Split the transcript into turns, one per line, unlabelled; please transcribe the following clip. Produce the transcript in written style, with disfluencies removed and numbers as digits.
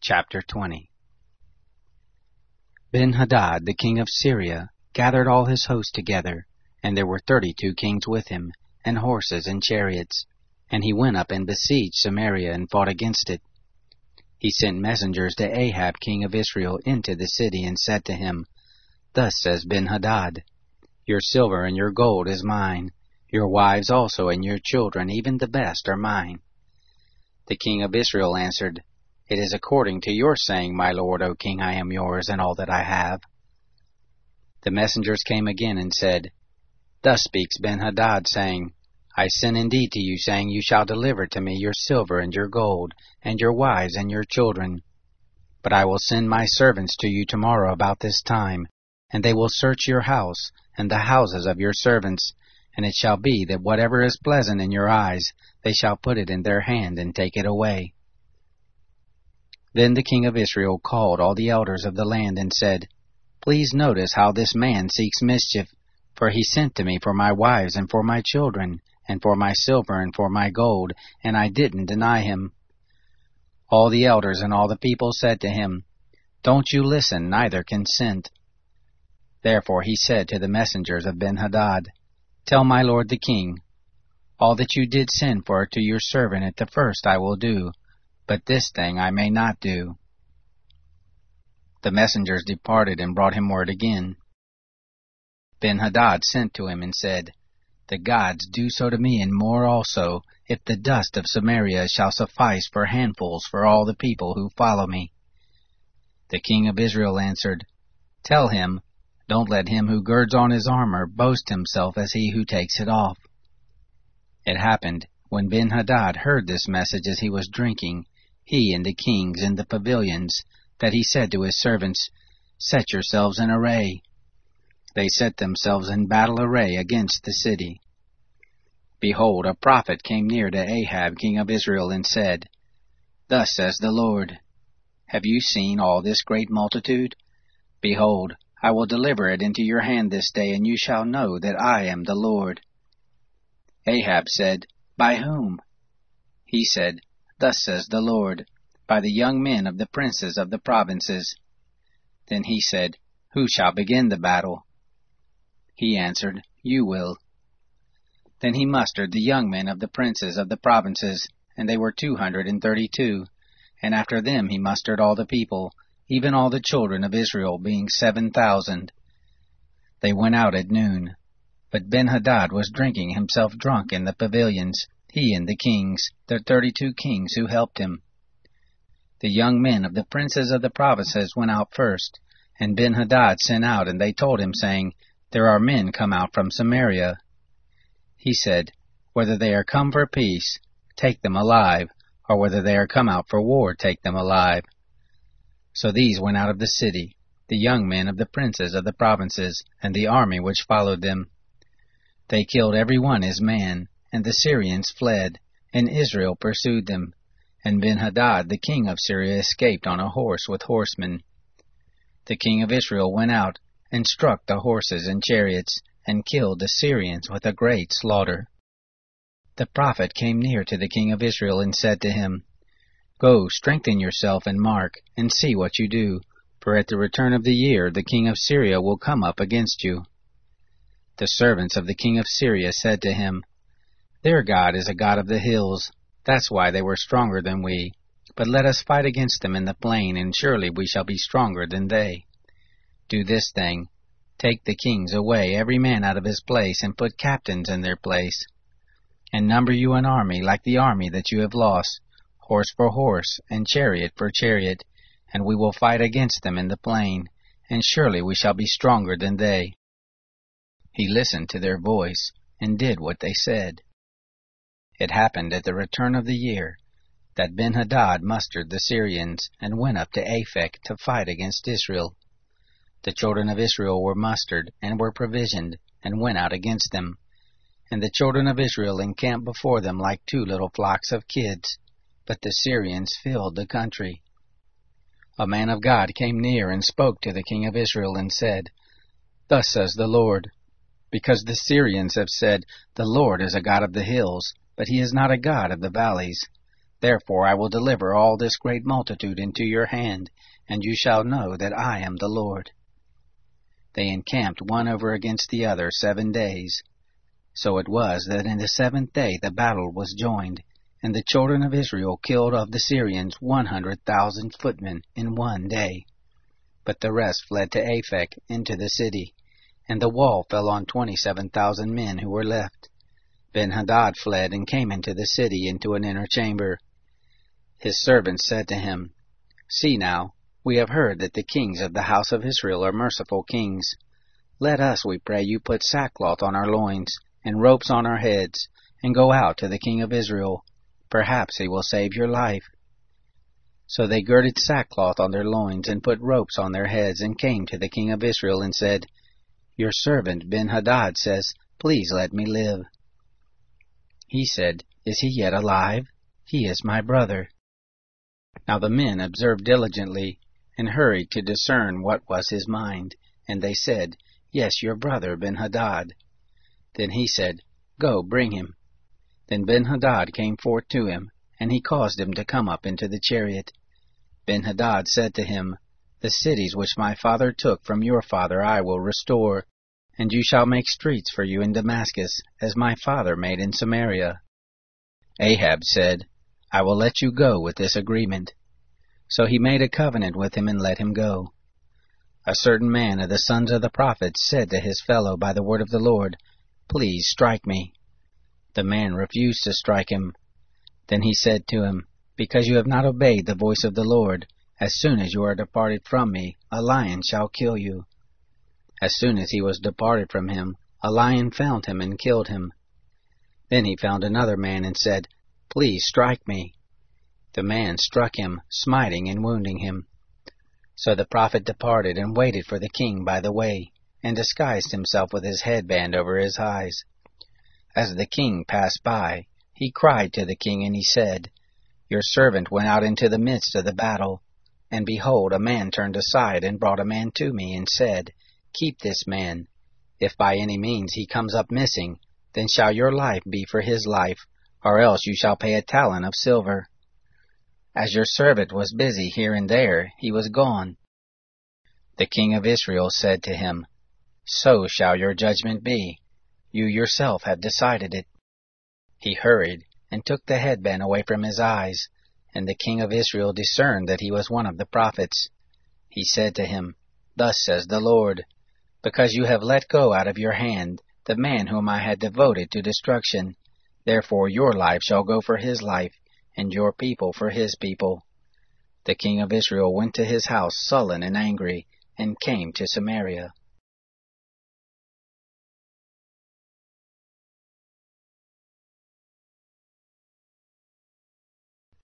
Chapter 20. Ben-Hadad, the king of Syria, gathered all his host together, and there were 32 kings with him, and horses and chariots. And he went up and besieged Samaria and fought against it. He sent messengers to Ahab, king of Israel, into the city, and said to him, Thus says Ben-Hadad, Your silver and your gold is mine, your wives also and your children, even the best, are mine. The king of Israel answered, It is according to your saying, my lord, O king, I am yours, and all that I have. The messengers came again and said, Thus speaks Ben-Hadad, saying, I sent indeed to you, saying, You shall deliver to me your silver and your gold, and your wives and your children. But I will send my servants to you tomorrow about this time, and they will search your house, and the houses of your servants, and it shall be that whatever is pleasant in your eyes, they shall put it in their hand and take it away. Then the king of Israel called all the elders of the land and said, Please notice how this man seeks mischief, for he sent to me for my wives and for my children, and for my silver and for my gold, and I didn't deny him. All the elders and all the people said to him, Don't you listen, neither consent. Therefore he said to the messengers of Ben-Hadad, Tell my lord the king, All that you did send for to your servant at the first I will do, but this thing I may not do. The messengers departed and brought him word again. Ben-Hadad sent to him and said, The gods do so to me and more also, if the dust of Samaria shall suffice for handfuls for all the people who follow me. The king of Israel answered, Tell him, Don't let him who girds on his armor boast himself as he who takes it off. It happened, when Ben-Hadad heard this message as he was drinking, he and the kings in the pavilions, that he said to his servants, Set yourselves in array. They set themselves in battle array against the city. Behold, a prophet came near to Ahab, king of Israel, and said, Thus says the Lord, Have you seen all this great multitude? Behold, I will deliver it into your hand this day, and you shall know that I am the Lord. Ahab said, By whom? He said, Thus says the Lord, By the young men of the princes of the provinces. Then he said, Who shall begin the battle? He answered, You will. Then he mustered the young men of the princes of the provinces, and they were 232, and after them he mustered all the people, even all the children of Israel, being 7,000. They went out at noon. But Ben-Hadad was drinking himself drunk in the pavilions, he and the kings, the 32 kings who helped him. The young men of the princes of the provinces went out first, and Ben-Hadad sent out, and they told him, saying, There are men come out from Samaria. He said, Whether they are come for peace, take them alive, or whether they are come out for war, take them alive. So these went out of the city, the young men of the princes of the provinces, and the army which followed them. They killed every one his man, and the Syrians fled, and Israel pursued them. And Ben-Hadad the king of Syria escaped on a horse with horsemen. The king of Israel went out, and struck the horses and chariots, and killed the Syrians with a great slaughter. The prophet came near to the king of Israel, and said to him, Go, strengthen yourself and mark, and see what you do, for at the return of the year the king of Syria will come up against you. The servants of the king of Syria said to him, Their God is a God of the hills. That's why they were stronger than we. But let us fight against them in the plain, and surely we shall be stronger than they. Do this thing. Take the kings away, every man out of his place, and put captains in their place. And number you an army like the army that you have lost, horse for horse, and chariot for chariot, and we will fight against them in the plain, and surely we shall be stronger than they. He listened to their voice, and did what they said. It happened at the return of the year, that Ben-Hadad mustered the Syrians, and went up to Aphek to fight against Israel. The children of Israel were mustered, and were provisioned, and went out against them. And the children of Israel encamped before them like 2 little flocks of kids, but the Syrians filled the country. A man of God came near and spoke to the king of Israel, and said, Thus says the Lord, Because the Syrians have said, The Lord is a God of the hills, but he is not a God of the valleys. Therefore I will deliver all this great multitude into your hand, and you shall know that I am the Lord. They encamped one over against the other 7 days. So it was that in the 7th day the battle was joined, and the children of Israel killed of the Syrians 100,000 footmen in 1 day. But the rest fled to Aphek into the city, and the wall fell on 27,000 men who were left. Ben-Hadad fled and came into the city into an inner chamber. His servants said to him, See now, we have heard that the kings of the house of Israel are merciful kings. Let us, we pray you, put sackcloth on our loins, and ropes on our heads, and go out to the king of Israel. Perhaps he will save your life. So they girded sackcloth on their loins, and put ropes on their heads, and came to the king of Israel, and said, Your servant Ben-Hadad says, Please let me live. He said, Is he yet alive? He is my brother. Now the men observed diligently, and hurried to discern what was his mind. And they said, Yes, your brother Ben-Hadad. Then he said, Go, bring him. Then Ben-Hadad came forth to him, and he caused him to come up into the chariot. Ben-Hadad said to him, The cities which my father took from your father I will restore, and you shall make streets for you in Damascus, as my father made in Samaria. Ahab said, I will let you go with this agreement. So he made a covenant with him and let him go. A certain man of the sons of the prophets said to his fellow by the word of the Lord, Please strike me. The man refused to strike him. Then he said to him, Because you have not obeyed the voice of the Lord, as soon as you are departed from me, a lion shall kill you. As soon as he was departed from him, a lion found him and killed him. Then he found another man and said, Please strike me. The man struck him, smiting and wounding him. So the prophet departed and waited for the king by the way, and disguised himself with his headband over his eyes. As the king passed by, he cried to the king, and he said, Your servant went out into the midst of the battle, and behold, a man turned aside and brought a man to me, and said, Keep this man. If by any means he comes up missing, then shall your life be for his life, or else you shall pay a talent of silver. As your servant was busy here and there, he was gone. The king of Israel said to him, So shall your judgment be. You yourself have decided it. He hurried, and took the headband away from his eyes, and the king of Israel discerned that he was one of the prophets. He said to him, Thus says the Lord, Because you have let go out of your hand the man whom I had devoted to destruction, therefore your life shall go for his life, and your people for his people. The king of Israel went to his house sullen and angry, and came to Samaria.